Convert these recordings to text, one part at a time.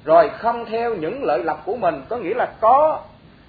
rồi không theo những lợi lộc của mình, có nghĩa là có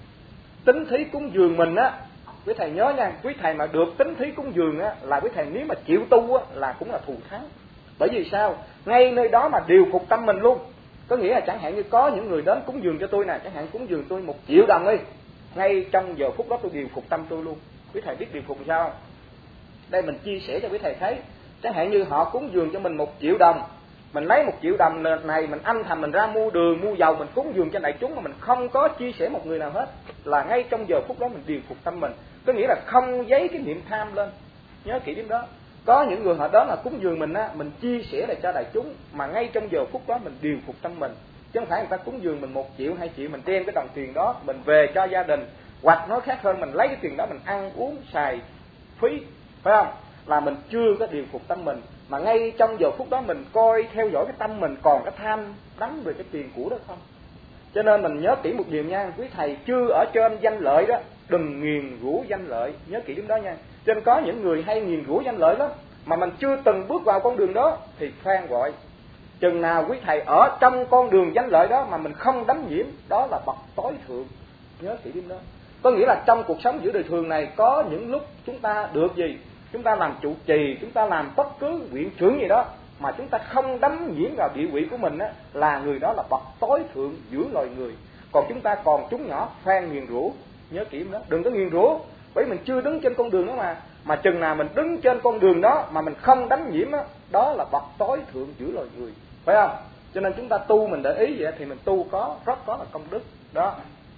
tín thí cúng dường mình á. Quý thầy nhớ nha, quý thầy mà được tín thí cúng dường á, là quý thầy nếu mà chịu tu á, là cũng là thù thắng. Bởi vì sao? Ngay nơi đó mà điều phục tâm mình luôn. Có nghĩa là chẳng hạn như có những người đến cúng dường cho tôi nè, chẳng hạn cúng dường tôi 1 triệu đồng đi, ngay trong giờ phút đó tôi điều phục tâm tôi luôn. Quý thầy biết điều phục sao không? Đây mình chia sẻ cho quý thầy thấy. Chẳng hạn như họ cúng dường cho mình 1 triệu đồng, mình lấy 1 triệu đồng này mình âm thầm mình ra mua đường mua dầu mình cúng dường cho đại chúng mà mình không có chia sẻ một người nào hết, là ngay trong giờ phút đó mình điều phục tâm mình. Có nghĩa là không dấy cái niệm tham lên. Nhớ kỹ điểm đó. Có những người họ đó là cúng dường mình á, mình chia sẻ lại cho đại chúng, mà ngay trong giờ phút đó mình điều phục tâm mình. Chứ không phải người ta cúng dường mình 1 triệu 2 triệu mình đem cái đồng tiền đó mình về cho gia đình, hoặc nói khác hơn mình lấy cái tiền đó mình ăn uống xài phí, phải không? Là mình chưa có điều phục tâm mình. Mà ngay trong giờ phút đó mình coi theo dõi cái tâm mình còn cái tham đắm về cái tiền của đó không. Cho nên mình nhớ kỹ một điều nha, quý thầy chưa ở trên danh lợi đó, đừng nghiền rủa danh lợi, nhớ kỹ điểm đó nha. Cho nên có những người hay nghiền rủa danh lợi lắm, mà mình chưa từng bước vào con đường đó thì khoan gọi. Chừng nào quý thầy ở trong con đường danh lợi đó mà mình không đắm nhiễm, đó là bậc tối thượng. Nhớ kỹ điểm đó. Có nghĩa là trong cuộc sống giữa đời thường này có những lúc chúng ta được gì, chúng ta làm trụ trì, chúng ta làm bất cứ viện trưởng gì đó mà chúng ta không đắm nhiễm vào địa vị của mình á, là người đó là bậc tối thượng giữa loài người. Còn chúng ta còn chúng nhỏ khoan nghiền rủa, nhớ kỹ đó, đừng có nghiền rủa, bởi mình chưa đứng trên con đường đó mà chừng nào mình đứng trên con đường đó mà mình không đắm nhiễm á, đó là bậc tối thượng giữa loài người, phải không? Cho nên chúng ta tu mình để ý vậy thì mình tu rất có là công đức đó.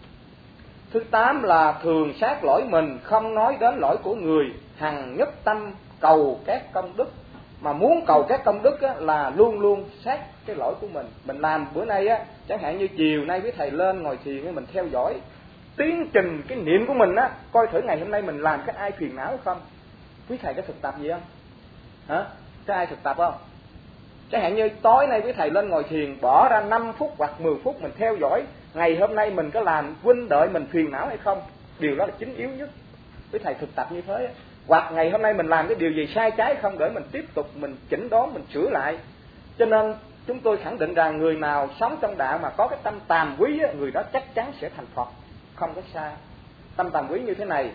Thứ 8 là thường sát lỗi mình, không nói đến lỗi của người, hằng nhất tâm cầu các công đức. Mà muốn cầu các công đức á, là luôn luôn sát cái lỗi của mình. Mình làm bữa nay á, chẳng hạn như chiều nay với thầy lên ngồi thiền mình theo dõi tiến trình cái niệm của mình á, coi thử ngày hôm nay mình làm cái ai phiền não không. Quý thầy có thực tập gì không? Hả? Có ai thực tập không? Chẳng hạn như tối nay quý thầy lên ngồi thiền, bỏ ra 5 phút hoặc 10 phút mình theo dõi ngày hôm nay mình có làm huynh đợi mình phiền não hay không. Điều đó là chính yếu nhất. Quý thầy thực tập như thế. Hoặc ngày hôm nay mình làm cái điều gì sai trái không, để mình tiếp tục mình chỉnh đốn, mình sửa lại. Cho nên chúng tôi khẳng định rằng người nào sống trong đạo mà có cái tâm tàm quý á, người đó chắc chắn sẽ thành Phật, không có sai. Tâm tàm quý như thế này,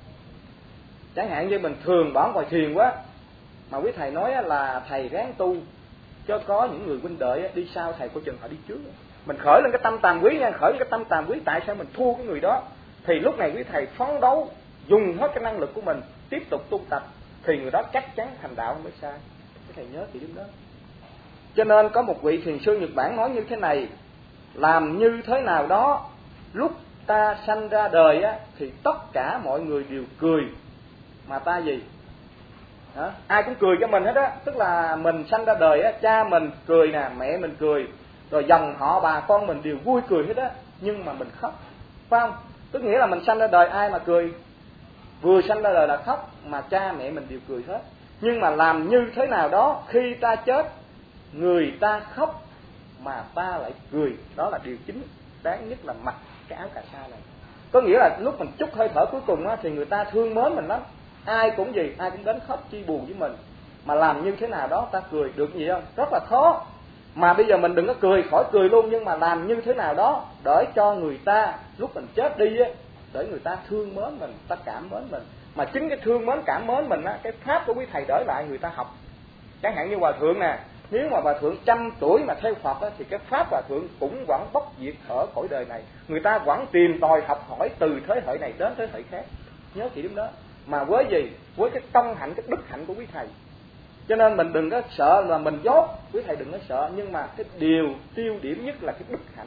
chẳng hạn như mình thường bỏ ngồi thiền quá, mà quý thầy nói là thầy ráng tu, cho có những người huynh đệ đi sau thầy, coi chừng họ đi trước. Mình khởi lên cái tâm tàm quý nha, khởi lên cái tâm tàm quý, tại sao mình thua cái người đó? Thì lúc này quý thầy phấn đấu, dùng hết cái năng lực của mình, tiếp tục tu tập, thì người đó chắc chắn thành đạo mới sai. Quý thầy nhớ thì điểm đó. Cho nên có một vị thiền sư Nhật Bản nói như thế này, làm như thế nào đó, lúc ta sanh ra đời á, thì tất cả mọi người đều cười, mà ta gì? Hả? Ai cũng cười cho mình hết á, tức là mình sanh ra đời á, cha mình cười nè, mẹ mình cười, rồi dòng họ bà con mình đều vui cười hết á, nhưng mà mình khóc, phải không? Tức nghĩa là mình sanh ra đời ai mà cười? Vừa sanh ra đời là khóc, mà cha mẹ mình đều cười hết. Nhưng mà làm như thế nào đó, khi ta chết, người ta khóc mà ta lại cười, đó là điều chính đáng nhất là mặc cái áo cà sa này. Có nghĩa là lúc mình trút hơi thở cuối cùng á, thì người ta thương mến mình lắm, ai cũng gì, ai cũng đến khóc chia buồn với mình. Mà làm như thế nào đó ta cười được gì không? Rất là khó. Mà bây giờ mình đừng có cười, khỏi cười luôn, nhưng mà làm như thế nào đó để cho người ta lúc mình chết đi á, để người ta thương mến mình, ta cảm mến mình. Mà chính cái thương mến cảm mến mình á, cái pháp của quý thầy đỡ lại người ta học. Chẳng hạn như hòa thượng nè, nếu mà hòa thượng 100 tuổi mà theo Phật á, thì cái pháp hòa thượng cũng vẫn bất diệt ở cõi đời này. Người ta vẫn tìm tòi học hỏi từ thế hệ này đến thế hệ khác. Nhớ kỹ điểm đó. Mà với gì? Với cái công hạnh, cái đức hạnh của quý thầy. Cho nên mình đừng có sợ là mình dốt, quý thầy đừng có sợ, nhưng mà cái điều tiêu điểm nhất là cái đức hạnh.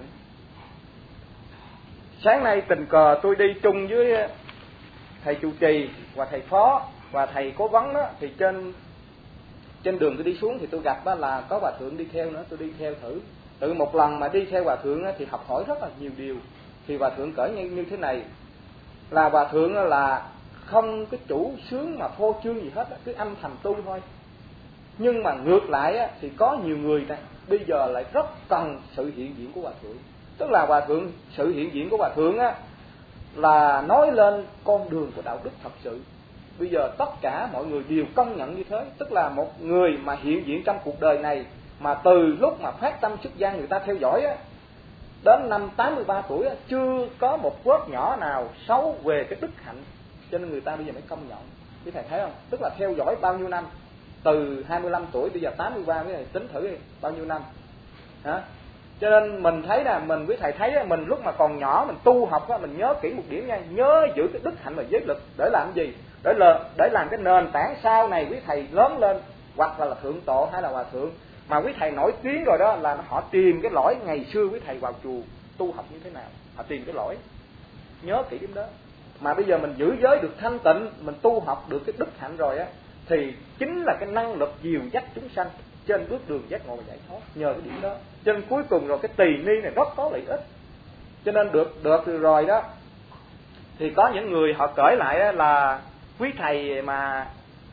Sáng nay tình cờ tôi đi chung với thầy trụ trì và thầy phó và thầy cố vấn đó, thì trên đường tôi đi xuống thì tôi gặp đó là có hòa thượng đi theo nữa, tôi đi theo thử. Từ một lần mà đi theo hòa thượng đó, thì học hỏi rất là nhiều điều. Thì hòa thượng cởi như thế này, là hòa thượng là không cái chủ sướng mà phô trương gì hết, cứ âm thầm tu thôi. Nhưng mà ngược lại á, thì có nhiều người này bây giờ lại rất cần sự hiện diện của hòa thượng. Tức là hòa thượng, sự hiện diện của hòa thượng á, là nói lên con đường của đạo đức thật sự. Bây giờ tất cả mọi người đều công nhận như thế. Tức là một người mà hiện diện trong cuộc đời này, mà từ lúc mà phát tâm xuất gia người ta theo dõi á, đến năm 83 tuổi chưa có một vết nhỏ nào xấu về cái đức hạnh, cho nên người ta bây giờ mới công nhận. Quý thầy thấy không? Tức là theo dõi bao nhiêu năm, từ 25 tuổi bây giờ 83, quý thầy tính thử đi bao nhiêu năm hả? Cho nên mình thấy là mình, quý thầy thấy mình lúc mà còn nhỏ mình tu học á, mình nhớ kỹ một điểm nha, nhớ giữ cái đức hạnh và giới lực để làm gì? Để làm cái nền tảng sau này quý thầy lớn lên, hoặc là thượng tọa hay là hòa thượng mà quý thầy nổi tiếng rồi đó, là họ tìm cái lỗi ngày xưa quý thầy vào chùa tu học như thế nào, họ tìm cái lỗi, nhớ kỹ điểm đó. Mà bây giờ mình giữ giới được thanh tịnh, mình tu học được cái đức hạnh rồi á, thì chính là cái năng lực dìu dắt chúng sanh trên bước đường giác ngộ và giải thoát, nhờ cái điểm đó. Cho nên cuối cùng rồi cái tỳ ni này rất có lợi ích. Cho nên được rồi đó, thì có những người họ kể lại là quý thầy mà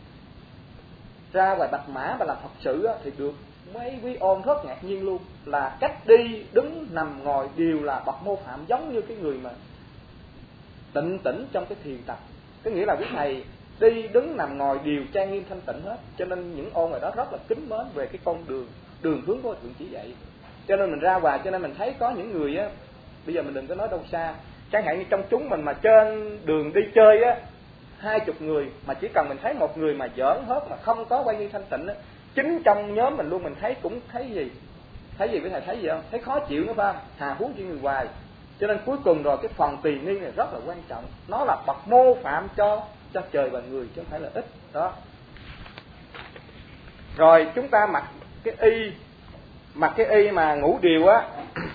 ra ngoài Bạch Mã và làm Phật sự thì được mấy quý ôn rất ngạc nhiên luôn, là cách đi đứng nằm ngồi đều là bậc mô phạm, giống như cái người mà tịnh tĩnh trong cái thiền tập. Có nghĩa là quý thầy đi đứng nằm ngồi đều trang nghiêm thanh tịnh hết, cho nên những ôn ở đó rất là kính mến về cái con đường hướng của Thượng chỉ dạy. Cho nên mình ra ngoài, cho nên mình thấy có những người á, bây giờ mình đừng có nói đâu xa, chẳng hạn như trong chúng mình mà trên đường đi chơi á, 20 người mà chỉ cần mình thấy một người mà giỡn hết mà không có quay như thanh tịnh á, chính trong nhóm mình luôn mình thấy cũng thấy gì với thầy, thấy gì không? Thấy khó chịu nữa phải không? Hà huống chuyện người hoài. Cho nên cuối cùng rồi cái phần tỳ ni này rất là quan trọng, nó là bậc mô phạm cho trời và người chứ không phải là ít đó. Rồi chúng ta mặc cái y mà ngũ điều á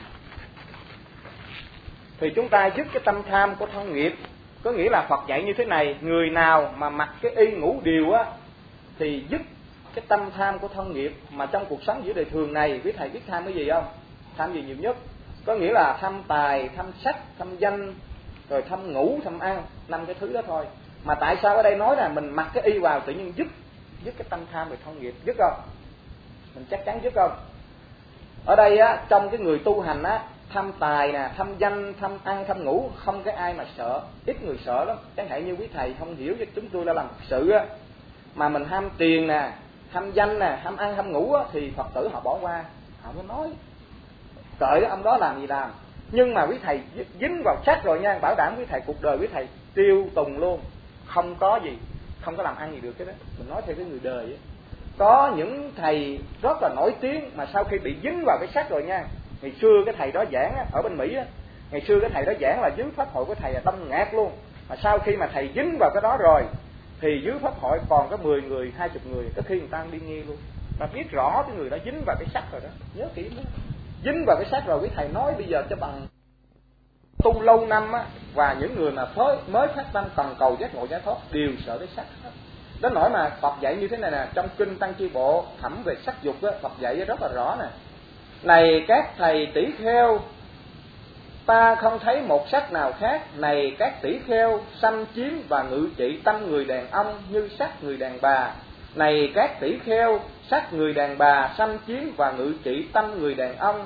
thì chúng ta dứt cái tâm tham của thân nghiệp. Có nghĩa là Phật dạy như thế này, người nào mà mặc cái y ngũ điều á thì dứt cái tâm tham của thân nghiệp. Mà trong cuộc sống giữa đời thường này, quý thầy biết tham cái gì không? Tham gì nhiều nhất? Có nghĩa là tham tài, tham sắc, tham danh, rồi tham ngủ, tham ăn, 5 cái thứ đó thôi. Mà tại sao ở đây nói là mình mặc cái y vào tự nhiên dứt cái tâm tham về thân nghiệp, dứt không? Mình chắc chắn dứt không? Ở đây á, trong cái người tu hành á, tham tài nè, tham danh, tham ăn, tham ngủ, không cái ai mà sợ, ít người sợ lắm. Chẳng hạn như quý thầy không hiểu cho chúng tôi đã làm sự á, mà mình ham tiền nè, tham danh nè, tham ăn, tham ngủ á, thì Phật tử họ bỏ qua, họ mới nói cởi ông đó làm gì làm. Nhưng mà quý thầy dính vào sách rồi nha, bảo đảm quý thầy cuộc đời quý thầy tiêu tùng luôn, không có làm ăn gì được cái đó. Mình nói theo cái người đời ấy. Có những thầy rất là nổi tiếng mà sau khi bị dính vào cái sách rồi nha, ngày xưa cái thầy đó giảng ở bên Mỹ á, ngày xưa cái thầy đó giảng là dưới pháp hội của thầy là đông ngạt luôn, mà sau khi mà thầy dính vào cái đó rồi thì dưới pháp hội còn có 10 người, 20 người, có khi người ta đi nghe luôn. Mà biết rõ cái người đó dính vào cái sách rồi đó, nhớ kỹ đó. Dính vào cái sách rồi quý thầy nói bây giờ cho bằng tu lâu năm á, và những người mà mới phát tâm cần cầu giác ngộ giải thoát đều sợ cái sách hết. Đến nỗi mà Phật dạy như thế này nè, trong kinh Tăng Chi Bộ thẩm về sắc dục á, Phật dạy rất là rõ nè. Này các thầy tỷ kheo, ta không thấy một sắc nào khác. Này các tỷ kheo, xâm chiếm và ngự trị tâm người đàn ông như sắc người đàn bà. Này các tỷ kheo, sắc người đàn bà xâm chiếm và ngự trị tâm người đàn ông.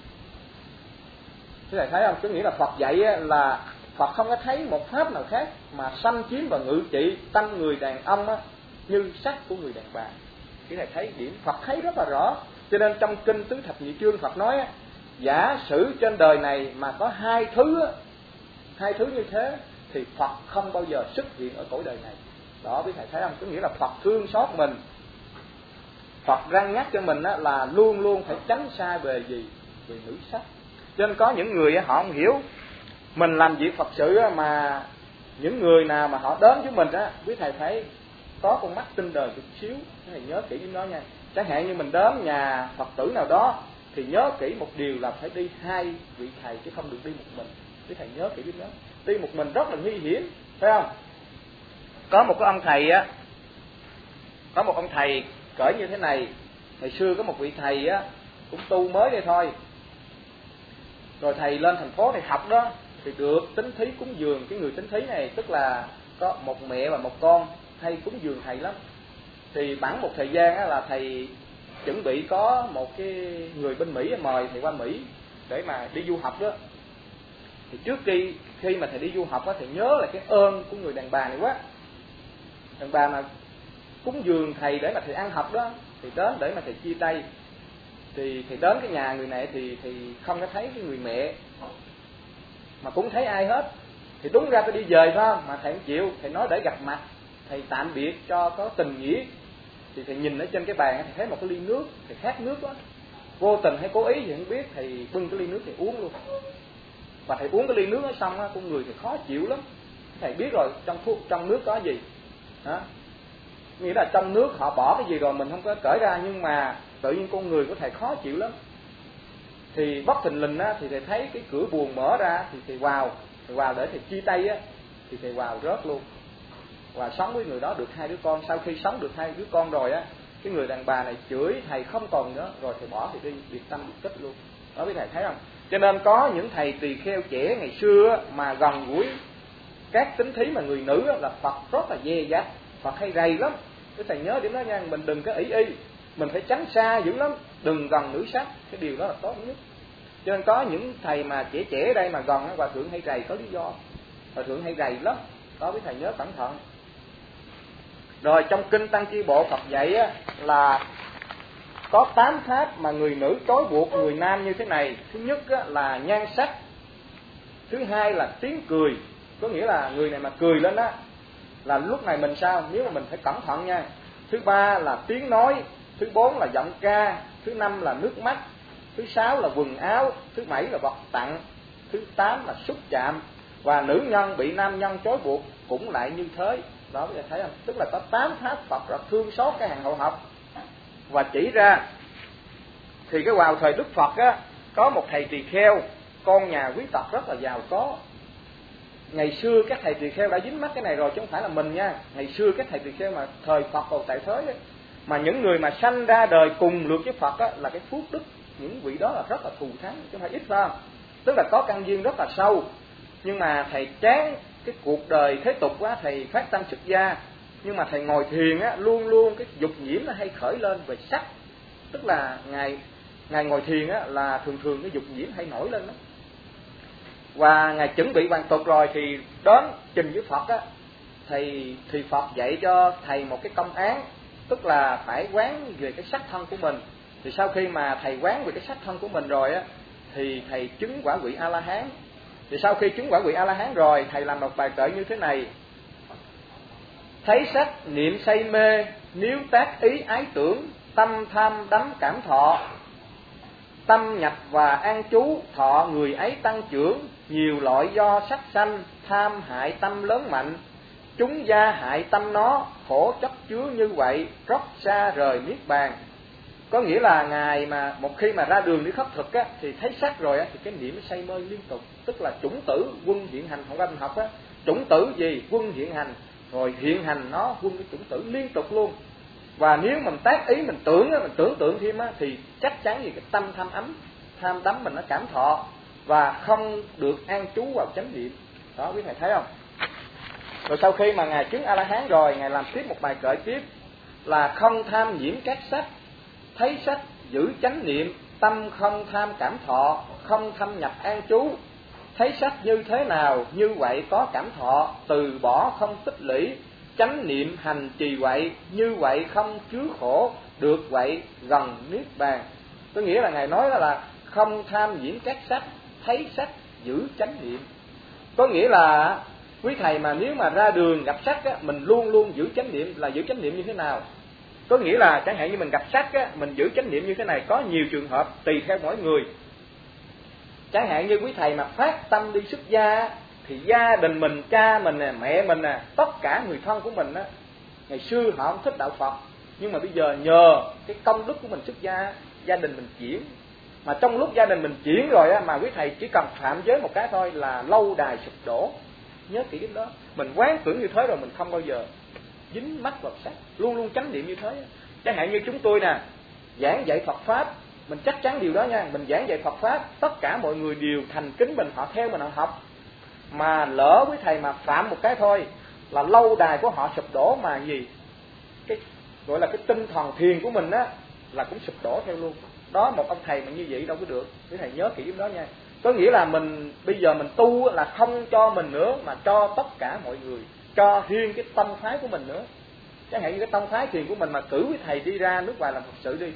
Thế này thấy không? Có nghĩa là Phật dạy là Phật không có thấy một pháp nào khác mà xâm chiếm và ngự trị tâm người đàn ông như sắc của người đàn bà. Cái này thấy điểm Phật thấy rất là rõ. Cho nên trong kinh Tứ Thập Nhị Chương Phật nói giả sử trên đời này mà có hai thứ như thế thì Phật không bao giờ xuất hiện ở cõi đời này. Đó quý thầy thấy không? Có nghĩa là Phật thương xót mình, Phật răn nhắc cho mình là luôn luôn phải tránh xa về gì? Về nữ sắc. Cho nên có những người họ không hiểu, mình làm việc Phật sự mà những người nào mà họ đến với mình quý thầy phải có con mắt tinh đời chút xíu, quý thầy nhớ kỹ điểm đó nha. Chẳng hạn như mình đến nhà Phật tử nào đó thì nhớ kỹ một điều là phải đi 2 vị thầy chứ không được đi một mình. Quý thầy nhớ kỹ điểm đó. Đi một mình rất là nguy hiểm, phải không? Có một ông thầy cởi như thế này. Ngày xưa có một vị thầy cũng tu mới đây thôi. Rồi thầy lên thành phố thầy học đó thì được tín thí cúng dường. Cái người tín thí này tức là có một mẹ và một con hay cúng dường thầy lắm. Thì bẵng một thời gian là thầy chuẩn bị có một cái người bên Mỹ mời thầy qua Mỹ để mà đi du học đó. Thì trước khi mà thầy đi du học thầy nhớ là cái ơn của người đàn bà này quá. Đàn bà mà cúng dường thầy để mà thầy ăn học đó, thì đến để mà thầy chia tay. thì đến cái nhà người này thì không có thấy cái người mẹ, mà cũng thấy ai hết. Thì đúng ra tôi đi về phải không, mà thầy không chịu, thầy nói để gặp mặt, thầy tạm biệt cho có tình nghĩa. Thì thầy nhìn ở trên cái bàn, thầy thấy một cái ly nước, thầy khát nước quá, vô tình hay cố ý thì không biết, thầy bưng cái ly nước thầy uống luôn. Và thầy uống cái ly nước đó xong á, con người thì khó chịu lắm. Thầy biết rồi trong nước có gì đó, nghĩa là trong nước họ bỏ cái gì rồi mình không có cởi ra, nhưng mà tự nhiên con người của thầy khó chịu lắm. Thì bất thình lình á, thì thầy thấy cái cửa buồng mở ra, thì thầy vào để thầy chia tay á, thì thầy vào rớt luôn. Và sống với người đó được 2 đứa con. Sau khi sống được 2 đứa con rồi á, cái người đàn bà này chửi thầy không còn nữa, rồi thầy bỏ thầy đi, biệt tâm biệt tích luôn. Đó quý thầy thấy không? Cho nên có những thầy tỳ kheo trẻ ngày xưa á, mà gần gũi các tính thí mà người nữ á, là Phật rất là dè dặt, Phật hay rầy lắm. Quý thầy nhớ điểm đó nha, mình đừng có ỷ y, mình phải tránh xa dữ lắm, đừng gần nữ sắc, cái điều đó là tốt nhất. Cho nên có những thầy mà trẻ ở đây mà gần á, hòa thượng hay rầy có lý do, hòa thượng hay rầy lắm. Đó quý thầy nhớ cẩn thận. Rồi trong kinh Tăng Chi Bộ Phật dạy á, là có 8 pháp mà người nữ trói buộc người nam như thế này. Thứ nhất á, là nhan sắc. Thứ hai là tiếng cười, có nghĩa là người này mà cười lên á là lúc này mình sao, nếu mà mình phải cẩn thận nha. Thứ ba là tiếng nói. Thứ 4 là giọng ca. Thứ 5 là nước mắt. Thứ 6 là quần áo. Thứ 7 là vật tặng. Thứ 8 là xúc chạm. Và nữ nhân bị nam nhân trói buộc cũng lại như thế. Đó bây giờ thấy không? Tức là có 8 pháp Phật rất thương xót cái hàng hậu học và chỉ ra. Thì cái vào thời Đức Phật á, có một thầy tỳ kheo, con nhà quý tộc rất là giàu có. Ngày xưa các thầy tỳ kheo đã dính mắc cái này rồi chứ không phải là mình nha. Ngày xưa các thầy tỳ kheo mà thời Phật còn tại thế ấy, mà những người mà sanh ra đời cùng lượt với Phật á, là cái phước đức những vị đó là rất là thù thắng, chứ không phải ít phải không? Tức là có căn duyên rất là sâu. Nhưng mà thầy chán cái cuộc đời thế tục quá, thầy phát tâm xuất gia. Nhưng mà thầy ngồi thiền á, luôn luôn cái dục nhiễm nó hay khởi lên về sắc. Tức là ngài ngồi thiền á, là thường cái dục nhiễm hay nổi lên đó. Và ngài chuẩn bị hoàn tục rồi thì đến trình với Phật á, thì Phật dạy cho thầy một cái công án, tức là phải quán về cái sắc thân của mình. Thì sau khi mà thầy quán về cái sắc thân của mình rồi á, thì thầy chứng quả vị A La Hán. Thì sau khi chứng quả vị A La Hán rồi, thầy làm một bài kệ như thế này: thấy sắc niệm say mê, nếu tác ý ái tưởng, tâm tham đắm cảm thọ, tâm nhập và an trú, thọ người ấy tăng trưởng, nhiều loại do sắc sanh, tham hại tâm lớn mạnh, chúng gia hại tâm nó, khổ chấp chứa như vậy, rất xa rời niết bàn. Có nghĩa là ngài mà một khi mà ra đường đi khất thực á, thì thấy sắc rồi á, thì cái niệm nó say mê liên tục. Tức là chủng tử quân hiện hành, không anh học á, chủng tử gì quân hiện hành, rồi hiện hành nó quân cái chủng tử liên tục luôn. Và nếu mình tác ý mình tưởng á, mình tưởng tượng thêm á, thì chắc chắn gì cái tâm tham ấm, tham đắm mình nó cảm thọ và không được an trú vào chánh niệm. Đó quý thầy thấy không? Rồi sau khi mà ngài chứng A La Hán rồi, ngài làm tiếp một bài kệ tiếp là không tham nhiễm các sắc, thấy sắc giữ chánh niệm, tâm không tham cảm thọ, không thâm nhập an trú. Thấy sắc như thế nào, như vậy có cảm thọ, từ bỏ không tích lũy, chánh niệm hành trì vậy, như vậy không chứa khổ, được vậy gần niết bàn. Có nghĩa là ngài nói là không tham nhiễm các sắc, thấy sắc giữ chánh niệm. Có nghĩa là quý thầy mà nếu mà ra đường gặp sắc á, mình luôn luôn giữ chánh niệm. Là giữ chánh niệm như thế nào? Có nghĩa là chẳng hạn như mình gặp sắc á, mình giữ chánh niệm như thế này. Có nhiều trường hợp tùy theo mỗi người. Chẳng hạn như quý thầy mà phát tâm đi xuất gia, thì gia đình mình, cha mình nè, mẹ mình nè, tất cả người thân của mình á, ngày xưa họ không thích đạo Phật, nhưng mà bây giờ nhờ cái công đức của mình xuất gia, gia đình mình chuyển. Mà trong lúc gia đình mình chuyển rồi á, mà quý thầy chỉ cần phạm giới một cái thôi là lâu đài sụp đổ. Nhớ kỹ cái đó. Mình quán tưởng như thế rồi mình không bao giờ dính mắc vào sắc, luôn luôn chánh niệm như thế. Chẳng hạn như chúng tôi nè, giảng dạy Phật Pháp, mình chắc chắn điều đó nha. Mình giảng dạy Phật Pháp, tất cả mọi người đều thành kính mình, họ theo mình, họ học. Mà lỡ với thầy mà phạm một cái thôi là lâu đài của họ sụp đổ. Mà gì? Cái gọi là cái tinh thần thiền của mình á là cũng sụp đổ theo luôn. Đó, một ông thầy mà như vậy đâu có được. Quý thầy nhớ kỹ đó nha. Có nghĩa là mình bây giờ mình tu là không cho mình nữa, mà cho tất cả mọi người, cho riêng cái tông phái của mình nữa. Chẳng hạn như cái tông phái thiền của mình mà cử với thầy đi ra nước ngoài làm Phật sự đi,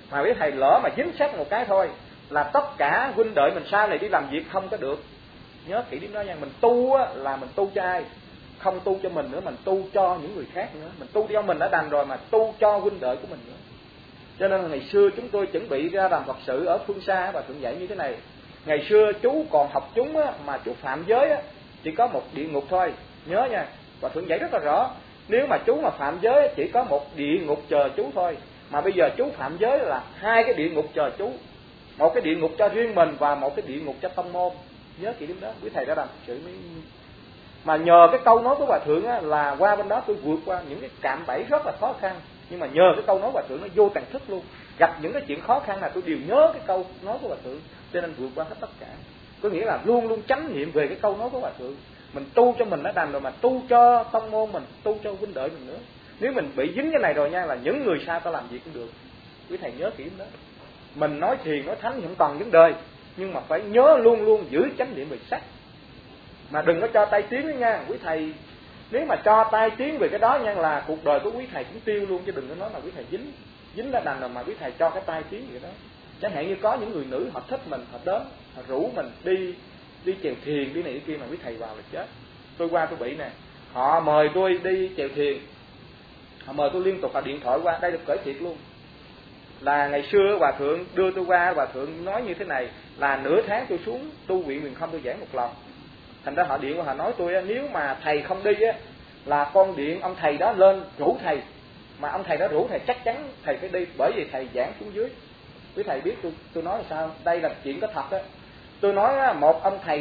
Mà quý thầy lỡ mà dính sát một cái thôi là tất cả huynh đệ mình sau này đi làm việc không có được. Nhớ kỹ điểm đó nha. Mình tu á, là mình tu cho ai? Không tu cho mình nữa, mình tu cho những người khác nữa. Mình tu cho mình đã đành rồi mà tu cho huynh đệ của mình nữa. Cho nên là ngày xưa chúng tôi chuẩn bị ra làm Phật sự ở phương xa và Thượng dạy như thế này. Ngày xưa chú còn học chúng á, mà chú phạm giới á, chỉ có một địa ngục thôi. Nhớ nha, và Thượng dạy rất là rõ. Nếu mà chú mà phạm giới chỉ có một địa ngục chờ chú thôi. Mà bây giờ chú phạm giới là 2 cái địa ngục chờ chú. Một cái địa ngục cho riêng mình và một cái địa ngục cho tông môn. Nhớ kỹ điểm đó, quý thầy đã làm sự mới. Mà nhờ cái câu nói của Hòa Thượng á, là qua bên đó tôi vượt qua những cái cạm bẫy rất là khó khăn. Nhưng mà nhờ cái câu nói Hòa Thượng nó vô tàng thức luôn. Gặp những cái chuyện khó khăn là tôi đều nhớ cái câu nói của Hòa Thượng, cho nên vượt qua hết tất cả. Có nghĩa là luôn luôn chánh niệm về cái câu nói của Hòa Thượng. Mình tu cho mình đã đành rồi mà tu cho tông môn mình, tu cho huynh đệ mình nữa. Nếu mình bị dính cái này rồi nha, là những người sau ta làm gì cũng được. Quý thầy nhớ kỹ đó. Mình nói thiền nói thánh thì không còn vấn đề, nhưng mà phải nhớ luôn luôn giữ chánh niệm về sắc. Mà đừng có cho tay tiến đó nha quý thầy. Nếu mà cho tay tiến về cái đó nha là cuộc đời của quý thầy cũng tiêu luôn, chứ đừng có nói là quý thầy dính đã đành rồi mà quý thầy cho cái tay tiến vậy đó. Chẳng hạn như có những người nữ họ thích mình, họ đến họ rủ mình đi chèo thuyền, đi này đi kia, mà quý thầy vào là chết. Tôi qua tôi bị nè, họ mời tôi đi chèo thuyền, họ mời tôi liên tục, họ điện thoại qua, đây được cởi thiệt luôn. Là ngày xưa Hòa Thượng đưa tôi qua, Hòa Thượng nói như thế này là nửa tháng tôi xuống tu viện Huyền Không tôi giảng một lần. Thành ra họ điện qua họ nói tôi nếu mà thầy không đi á là con điện ông thầy đó lên rủ thầy, mà ông thầy đó rủ thầy chắc chắn thầy phải đi, bởi vì thầy giảng xuống dưới. Quý thầy biết tôi nói là sao? Đây là chuyện có thật đó. Tôi nói một ông thầy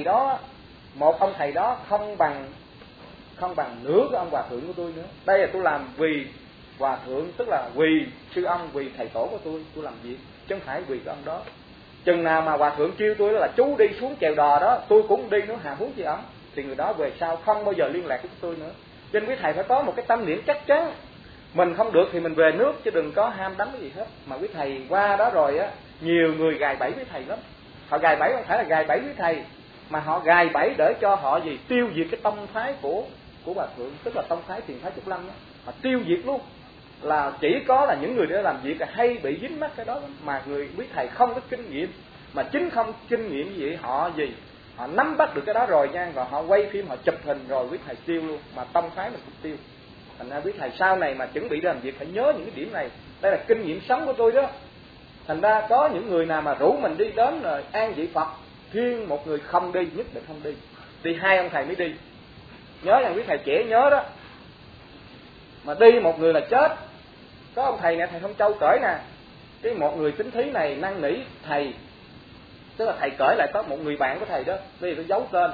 đó không bằng nửa cái ông Hòa Thượng của tôi nữa. Đây là tôi làm vì Hòa Thượng, tức là vì sư ông, vì thầy tổ của tôi làm việc, chứ không phải vì cái ông đó. Chừng nào mà Hòa Thượng kêu tôi là chú đi xuống chèo đò đó, tôi cũng đi nữa, hàm huống gì ông, thì người đó về sau không bao giờ liên lạc với tôi nữa. Cho nên quý thầy phải có một cái tâm niệm chắc chắn. Mình không được thì mình về nước, chứ đừng có ham đắm cái gì hết. Mà quý thầy qua đó rồi á, nhiều người gài bẫy với thầy lắm. Họ gài bẫy không phải là gài bẫy với thầy, mà họ gài bẫy để cho họ gì? Tiêu diệt cái tông phái của Hòa Thượng, tức là tông phái Thiền phái Trúc Lâm đó. Họ tiêu diệt luôn. Là chỉ có là những người để làm việc là hay bị dính mắc cái đó, mà người quý thầy không có kinh nghiệm. Mà chính không kinh nghiệm như vậy họ nắm bắt được cái đó rồi nha, và họ quay phim, họ chụp hình rồi quý thầy tiêu luôn, mà tông phái mình cũng tiêu. Thành ra quý thầy sau này mà chuẩn bị làm việc phải nhớ những cái điểm này. Đây là kinh nghiệm sống của tôi đó. Thành ra có những người nào mà rủ mình đi đến rồi an vị Phật, thiên một người không đi, nhất định không đi, đi 2 ông thầy mới đi. Nhớ rằng quý thầy trẻ nhớ đó, mà đi một người là chết. Có ông thầy nè, thầy Thông Châu cởi nè, cái một người tính thí này năn nỉ thầy, tức là thầy cởi lại có một người bạn của thầy đó, bây giờ tôi giấu tên,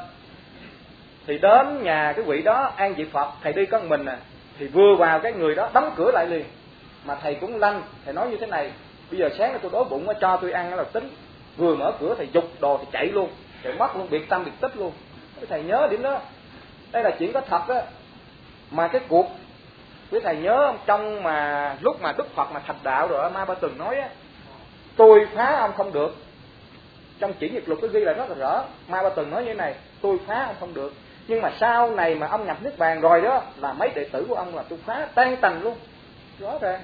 thì đến nhà cái vị đó an vị Phật, thầy đi có một mình nè, thì vừa vào cái người đó đóng cửa lại liền. Mà thầy cũng lanh, thầy nói như thế này: bây giờ sáng tôi đói bụng cho tôi ăn là tính. Vừa mở cửa thầy giục đồ thì chạy luôn, chạy mất luôn, biệt tâm biệt tích luôn. Cái thầy nhớ điểm đó. Đây là chuyện có thật đó. Mà cái cuộc quý thầy nhớ trong mà lúc mà Đức Phật mà thành đạo rồi, Ma Ba Từng nói á, tôi phá ông không được. Trong chỉ nghiệp luật có ghi là rất là rõ. Ma Ba Từng nói như thế này: tôi phá ông không được, nhưng mà sau này mà ông nhập niết bàn rồi đó, là mấy đệ tử của ông là tôi phá tan tành luôn. Rõ ràng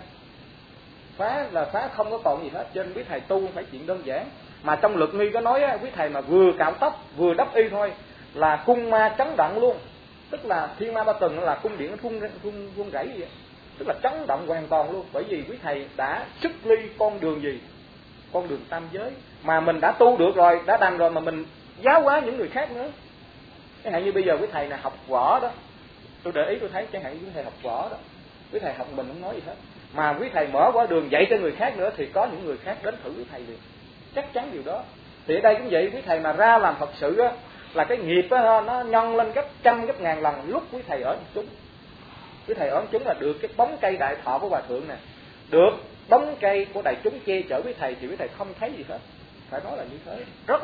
phá là phá, không có còn gì hết. Cho nên quý thầy tu không phải chuyện đơn giản. Mà trong luật nghi có nói á, quý thầy mà vừa cạo tóc vừa đắp y thôi là cung ma chấn động luôn. Tức là Thiên Ma Ba Từng là cung điện nó rung rẩy vậy, tức là chấn động hoàn toàn luôn. Bởi vì quý thầy đã xuất ly con đường gì? Con đường tam giới. Mà mình đã tu được rồi, đã đành rồi, mà mình giáo hóa những người khác nữa. Chẳng hạn như bây giờ quý thầy này học võ đó, tôi để ý tôi thấy chẳng hạn như quý thầy học võ đó, quý thầy học mình không nói gì hết, mà quý thầy mở qua đường dạy cho người khác nữa, thì có những người khác đến thử quý thầy liền, chắc chắn điều đó. Thì ở đây cũng vậy, quý thầy mà ra làm Phật sự á, là cái nghiệp đó, nó nhân lên gấp trăm gấp ngàn lần lúc quý thầy ở chúng. Quý thầy ở chúng là được cái bóng cây đại thọ của Hòa Thượng nè, được bóng cây của đại chúng che chở quý thầy, thì quý thầy không thấy gì hết. Phải nói là như thế,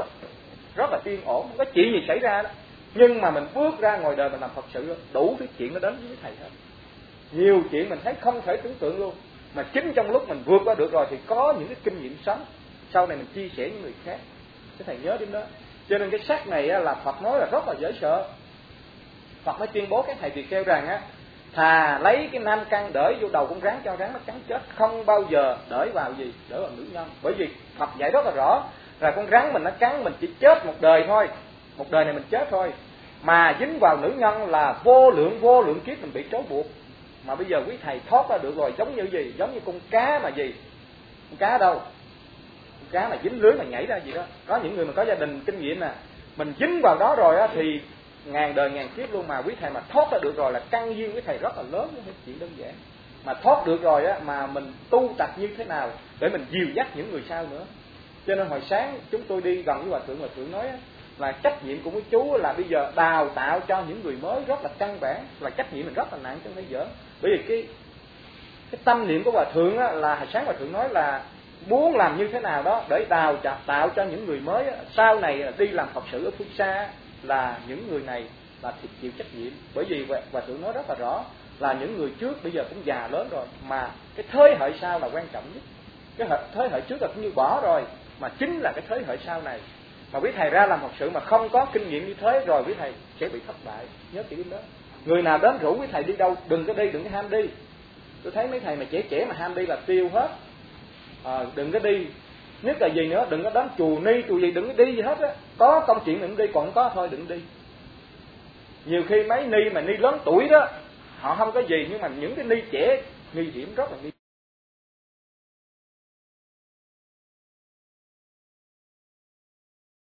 rất là yên ổn, không có chuyện gì xảy ra đó. Nhưng mà mình bước ra ngoài đời mình làm Phật sự, đủ cái chuyện nó đến với thầy hết. Nhiều chuyện mình thấy không thể tưởng tượng luôn. Mà chính trong lúc mình vượt qua được rồi thì có những cái kinh nghiệm sống, sau này mình chia sẻ với người khác. Cái thầy nhớ đến đó. Cho nên cái sắc này là Phật nói là rất là dễ sợ. Phật mới tuyên bố các thầy Tỳ Kheo rằng á, thà lấy cái nam căn đởi vô đầu con rắn cho rắn nó cắn chết, không bao giờ đởi vào gì, đởi vào nữ nhân. Bởi vì Phật dạy rất là rõ là con rắn mình nó cắn mình chỉ chết một đời thôi, một đời này mình chết thôi, mà dính vào nữ nhân là vô lượng kiếp mình bị trói buộc. Mà bây giờ quý thầy thoát ra được rồi, giống như gì? Giống như con cá mà gì? Con cá đâu? Con cá mà dính lưới mà nhảy ra gì đó. Có những người mà có gia đình kinh nghiệm nè, mình dính vào đó rồi á thì ngàn đời ngàn kiếp luôn. Mà quý thầy mà thoát ra được rồi là căn duyên quý thầy rất là lớn, không phải chuyện đơn giản. Mà thoát được rồi á mà mình tu tập như thế nào để mình dìu dắt những người sau nữa. Cho nên hồi sáng chúng tôi đi gần với Hòa Thượng nói á, là trách nhiệm của mấy chú là bây giờ đào tạo cho những người mới rất là căn bản, là trách nhiệm mình rất là nặng chứ không phải dở. Bởi vì cái tâm niệm của Hòa Thượng á, là hồi sáng Hòa Thượng nói là muốn làm như thế nào đó để tạo cho những người mới á, sau này đi làm Phật sự ở phương xa là những người này là chịu trách nhiệm. Bởi vì Hòa Thượng nói rất là rõ là những người trước bây giờ cũng già lớn rồi, mà cái thế hệ sau là quan trọng nhất. Cái thế hệ trước là cũng như bỏ rồi, mà chính là cái thế hệ sau này. Mà quý thầy ra làm Phật sự mà không có kinh nghiệm như thế rồi quý thầy sẽ bị thất bại. Nhớ kỹ đó. Người nào đến rủ quý thầy đi đâu đừng có đi, đừng có ham đi. Tôi thấy mấy thầy mà trẻ mà ham đi là tiêu hết. Đừng có đi. Nhất là gì nữa, đừng có đến chùa ni chùa gì đừng có đi gì hết á. Có công chuyện đừng đi, còn không có thôi đừng đi. Nhiều khi mấy ni mà ni lớn tuổi đó họ không có gì, nhưng mà những cái ni trẻ nguy hiểm rất là nguy hiểm.